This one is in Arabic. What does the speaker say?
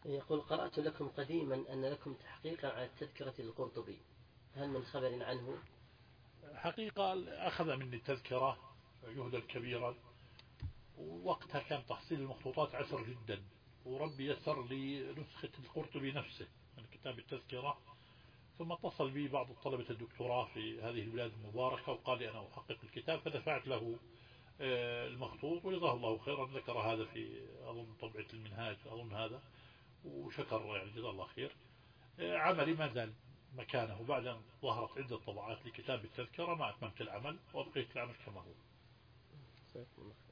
يقول قرأت لكم قديما أن لكم تحقيقا على التذكرة القرطبي، هل من خبر عنه؟ حقيقة أخذ مني التذكرة جهدا كبيرا، ووقتها كان تحصيل المخطوطات عسر جدا، وربي يسر لي نسخة القرطبي نفسه من كتاب التذكرة. ثم اتصل بي بعض طلبة الدكتوراه في هذه البلاد المباركة وقال لي أنا أحقق الكتاب، فدفعت له المخطوط وجزاه الله خيرا. ذكر هذا في أظن طبعة المنهاج أظن هذا، وشكر يعني جزاه الله خير. عملي ما زال مكانه بعد أن ظهرت عدة طبعات لكتاب التذكرة، ما أتممت العمل وأبقيت العمل كما هو.